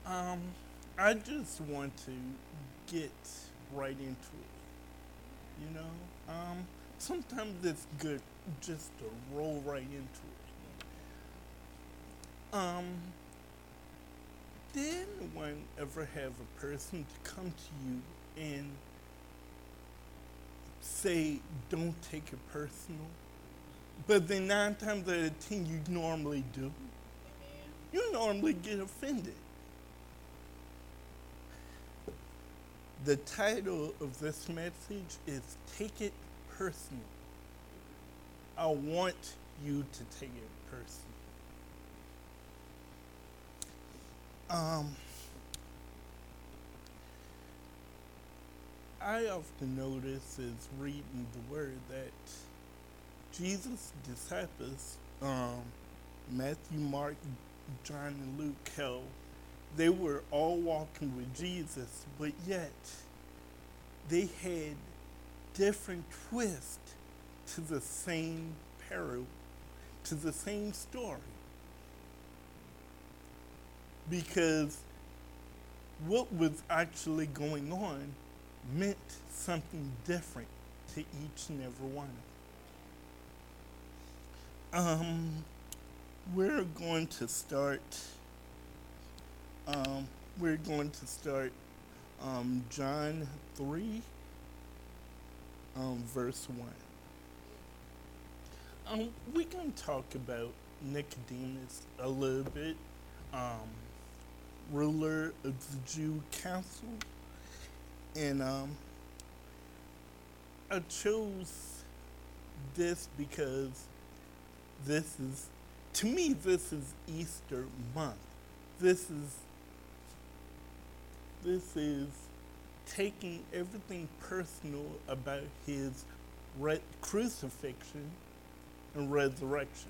Um, I just want to get right into it. You know, sometimes it's good just to roll right into it. Did anyone ever have a person to come to you and say, "Don't take it personal," but then 9 times out of 10 you normally do? You normally get offended. The title of this message is Take It Personal. I want you to take it personal. Um, I often notice as reading the word that Jesus' disciples, Matthew, Mark, John, and Luke, how they were all walking with Jesus, but yet they had different twists to the same parable, to the same story. Because what was actually going on meant something different to each and every one of them. We're going to start. Um, we're going to start John 3, verse 1. We're going to talk about Nicodemus a little bit, ruler of the Jew council. And I chose this because this is, to me, this is Easter month. This is taking everything personal about his crucifixion and resurrection.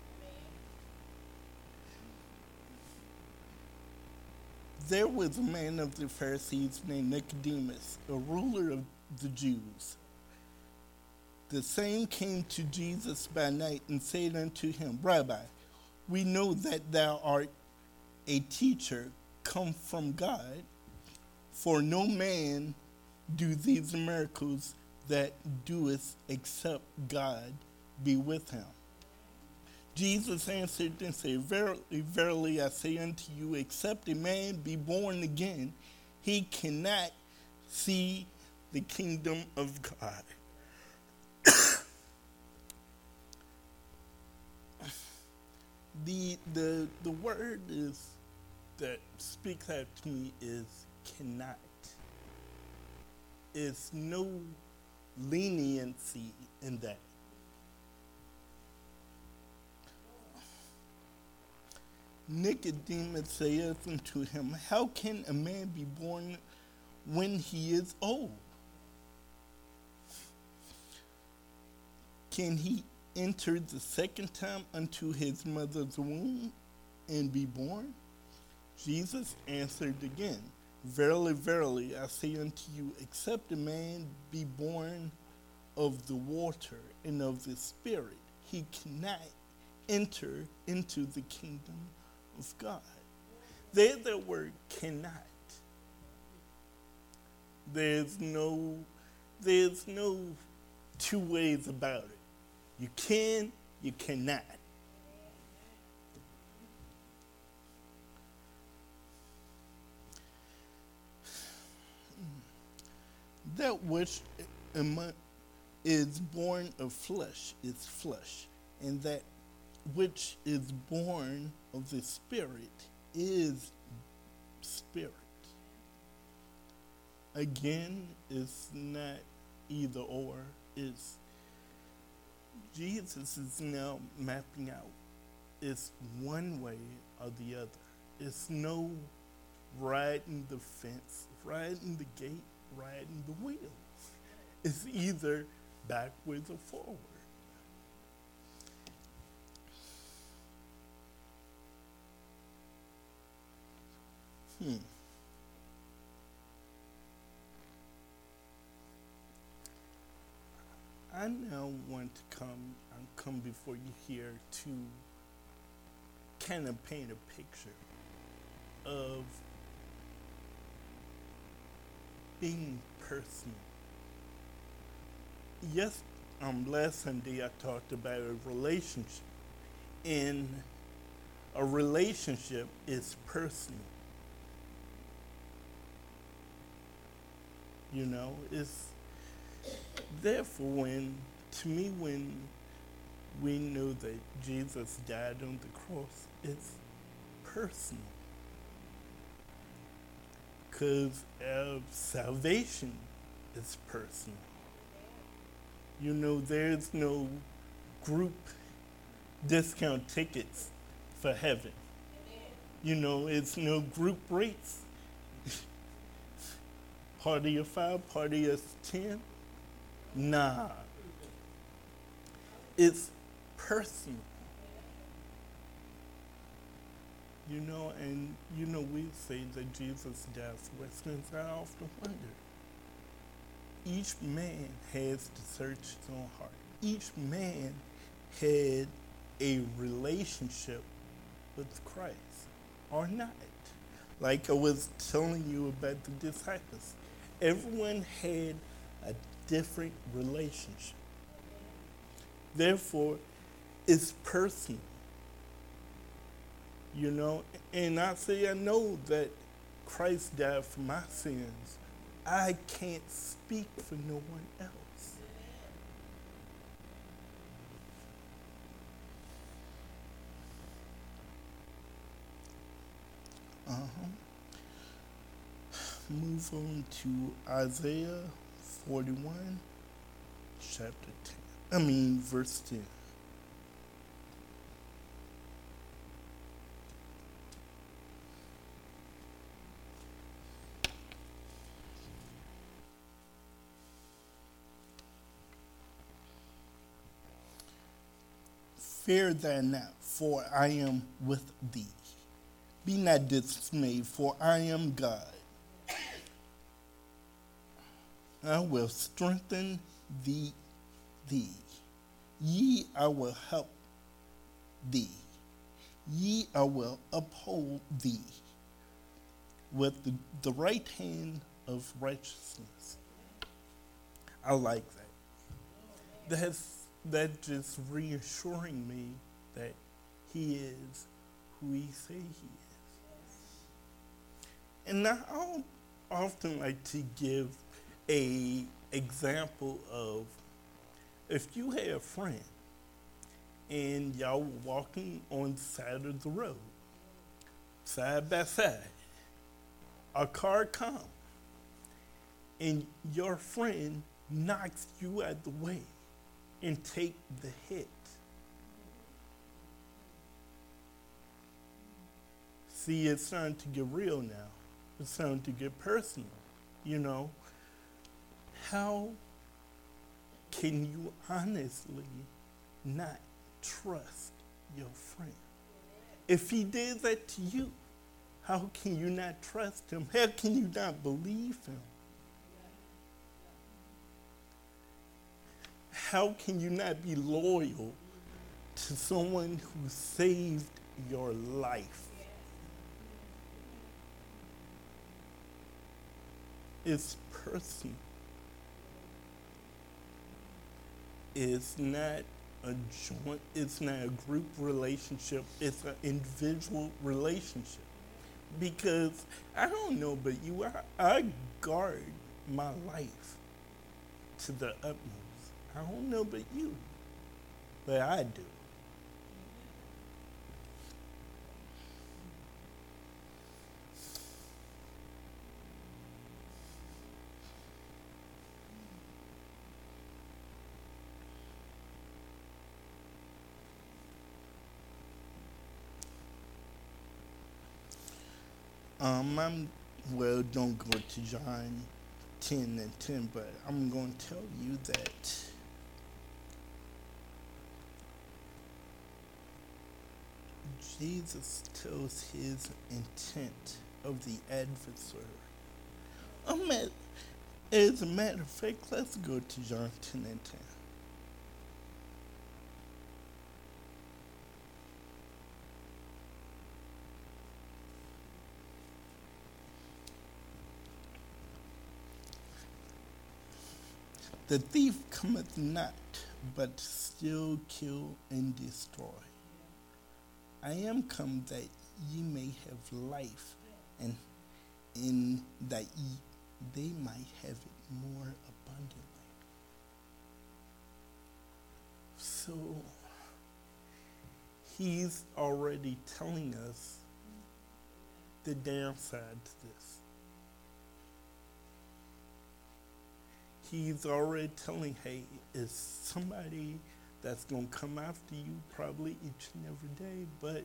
There was a man of the Pharisees named Nicodemus, a ruler of the Jews. The same came to Jesus by night and said unto him, Rabbi, we know that thou art a teacher come from God, for no man do these miracles that doeth except God be with him. Jesus answered and said, Verily, verily, I say unto you, except a man be born again, he cannot see the kingdom of God. The word is that speaks out to me is cannot. It's no leniency in that. Nicodemus saith unto him, How can a man be born when he is old? Can he enter the second time unto his mother's womb and be born? Jesus answered again, Verily, verily, I say unto you, except a man be born of the water and of the Spirit, he cannot enter into the kingdom of God. There's the word cannot. There's no two ways about it. You can, you cannot. That which is born of flesh is flesh, and that which is born of the Spirit is spirit. Again, it's not either or. It's Jesus is now mapping out. It's one way or the other. It's no riding the fence, riding the gate, riding the wheels. It's either backwards or forward. I now want to come before you here to kind of paint a picture of being personal. Yes, last Sunday I talked about a relationship, and a relationship is personal. You know, it's therefore to me, when we know that Jesus died on the cross, it's personal. Because salvation is personal. You know, there's no group discount tickets for heaven. You know, it's no group rates. Party of 5, party of 10. Nah. It's personal. You know, and you know, we say that Jesus died for us sins. I often wonder. Each man has to search his own heart. Each man had a relationship with Christ or not. Like I was telling you about the disciples. Everyone had a different relationship. Therefore, it's personal. You know, and I say I know that Christ died for my sins. I can't speak for no one else. Move on to Isaiah 41, chapter 10. Verse 10. Fear thou not, for I am with thee. Be not dismayed, for I am God. I will strengthen thee. Yea, I will help thee. Yea, I will uphold thee with the right hand of righteousness. I like that. That's just reassuring me that he is who he say he is. And I often like to give a example of if you had a friend and y'all were walking on the side of the road, side by side, a car comes and your friend knocks you out the way and take the hit. See, it's starting to get real now. It's starting to get personal, you know. How can you honestly not trust your friend? If he did that to you, how can you not trust him? How can you not believe him? How can you not be loyal to someone who saved your life? It's personal. It's not a joint, it's not a group relationship, it's an individual relationship. Because I don't know but you, I guard my life to the utmost. I don't know but you, but I do. Don't go to John 10 and 10, but I'm going to tell you that Jesus tells his intent of the adversary. As a matter of fact, let's go to John 10 and 10. The thief cometh not, but to steal, kill, and destroy. I am come that ye may have life, and in that they might have it more abundantly. So he's already telling us the downside to this. He's already telling, hey, it's somebody that's going to come after you probably each and every day, but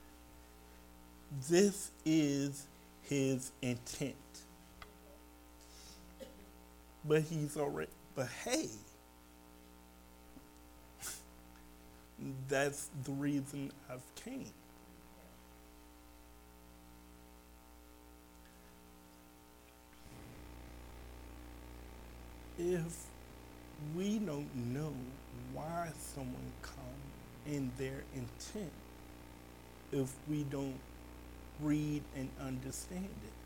this is his intent. But hey, that's the reason I've came. If we don't know why someone come in their intent, if we don't read and understand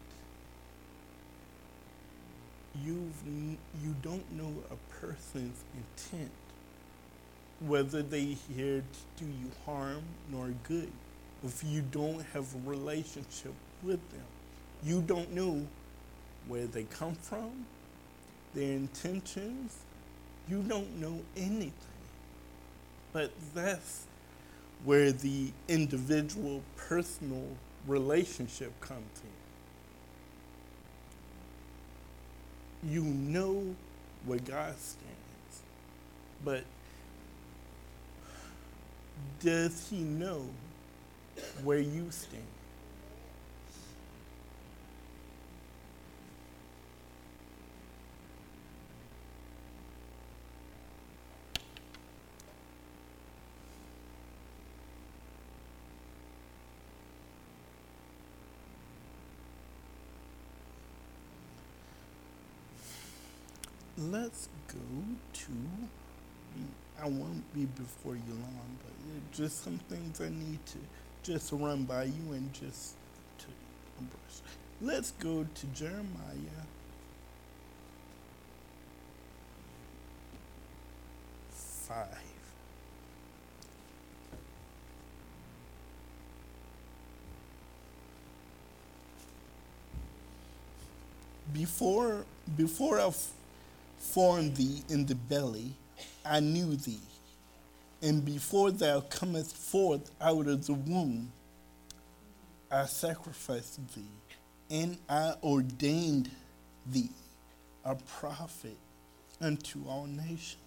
it, you don't know a person's intent, whether they here to do you harm nor good. If you don't have a relationship with them, you don't know where they come from, their intentions. You don't know anything. But that's where the individual personal relationship comes in. You know where God stands, but does he know where you stand? Let's go to, I won't be before you long, but just some things I need to just run by you and just to embrace. Let's go to Jeremiah 5. Before I formed thee in the belly, I knew thee. And before thou comest forth out of the womb, I sacrificed thee, and I ordained thee a prophet unto all nations.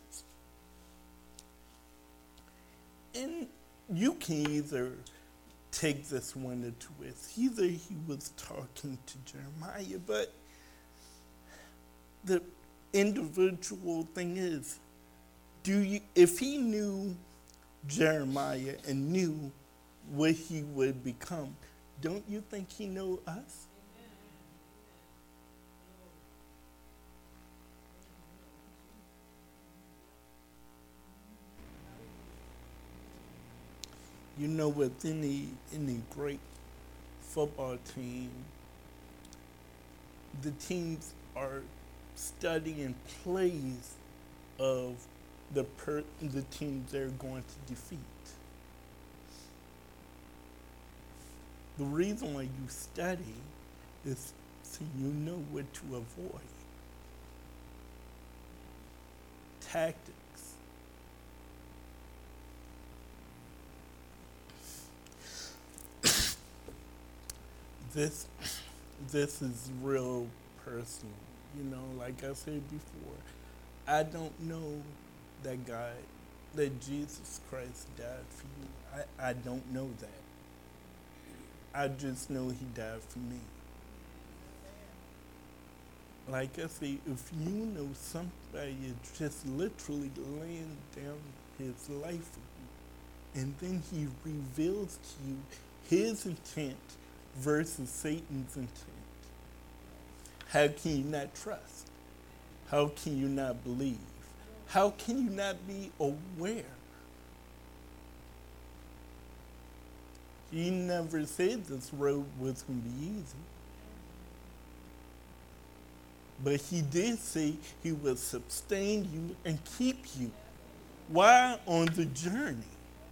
And you can either take this one or twist. Either he was talking to Jeremiah, but the individual thing is, if he knew Jeremiah and knew what he would become, don't you think he know us? You know, with any great football team, the teams are studying plays of the teams they're going to defeat. The reason why you study is so you know what to avoid. Tactics. This is real personal. You know, like I said before, I don't know that God, that Jesus Christ died for you. I don't know that. I just know he died for me. Like I say, if you know somebody is just literally laying down his life for you, and then he reveals to you his intent versus Satan's intent, how can you not trust? How can you not believe? How can you not be aware? He never said this road was going to be easy. But he did say he will sustain you and keep you while on the journey.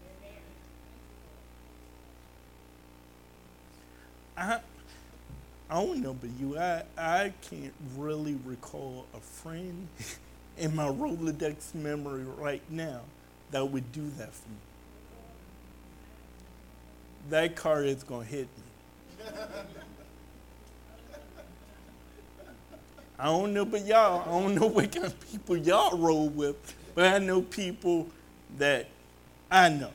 I I don't know but you. I can't really recall a friend in my Rolodex memory right now that would do that for me. That car is gonna hit me. I don't know but y'all. I don't know what kind of people y'all roll with, but I know people that I know.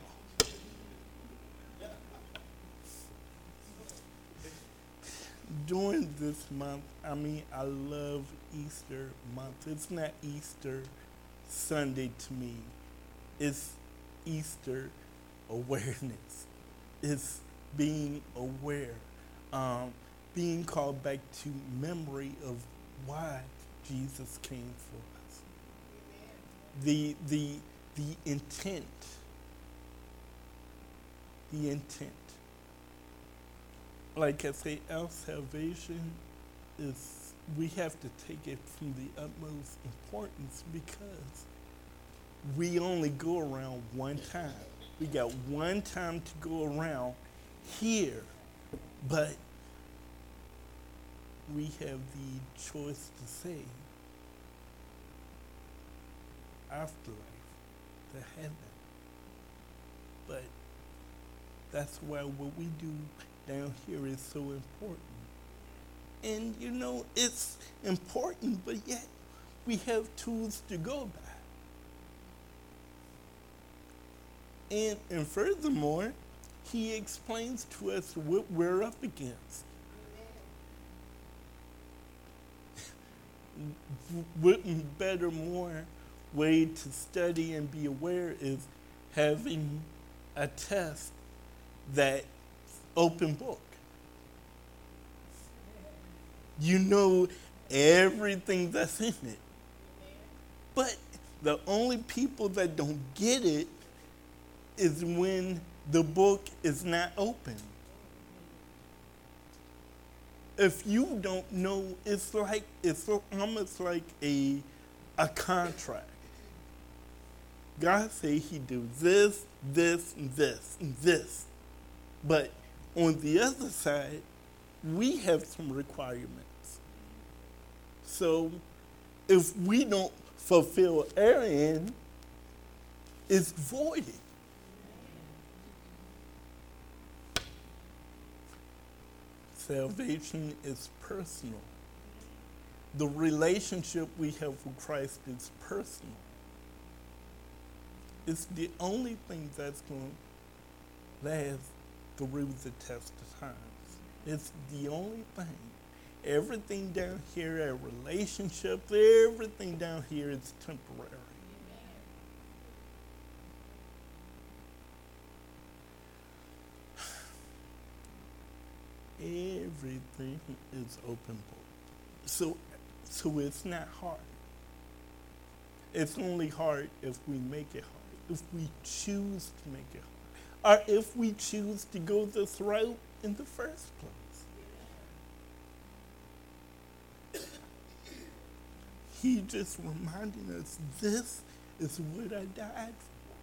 During this month, I love Easter month. It's not Easter Sunday to me. It's Easter awareness. It's being aware, being called back to memory of why Jesus came for us. The intent. The intent. Like I say, our salvation is, we have to take it from the utmost importance because we only go around one time. We got one time to go around here, but we have the choice to say afterlife, the heaven. But that's why what we do down here is so important. And you know, it's important, but yet we have tools to go by. And furthermore, he explains to us what we're up against. What better, more way to study and be aware is having a test that open book. You know everything that's in it. But the only people that don't get it is when the book is not open. If you don't know, it's almost like a contract. God say he do this, this, and this, and this. But on the other side, we have some requirements. So if we don't fulfill our end, it's voided. Salvation is personal. The relationship we have with Christ is personal. It's the only thing that's going to last through the test of times. It's the only thing. Everything down here, our relationships, everything down here is temporary. Everything is open book. So it's not hard. It's only hard if we make it hard, if we choose to make it hard, or if we choose to go this route in the first place. He just reminding us, this is what I died for.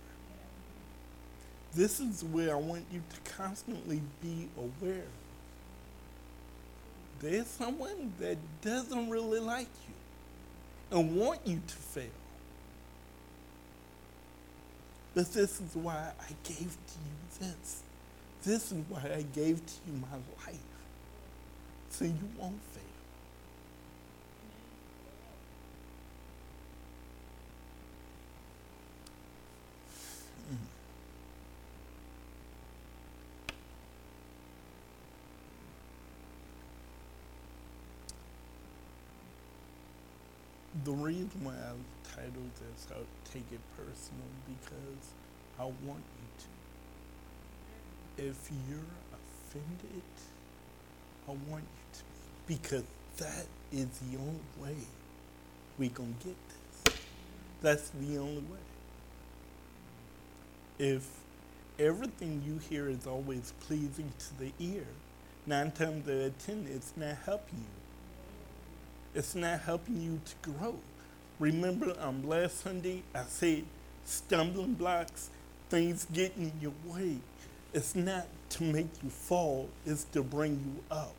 This is where I want you to constantly be aware. There's someone that doesn't really like you and want you to fail. But this is why I gave to you this. This is why I gave to you my life, so you won't fail. The reason why I've titled this out Take It Personal, because I want you to. If you're offended, I want you to be. Because that is the only way we're going to get this. That's the only way. If everything you hear is always pleasing to the ear, 9 times out of 10 it's not helping you. It's not helping you to grow. Remember, last Sunday I said stumbling blocks, things getting in your way. It's not to make you fall, it's to bring you up.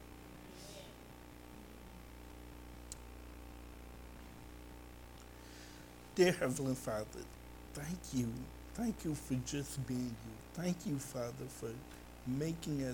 Dear Heavenly Father, thank you. Thank you for just being you. Thank you, Father, for making us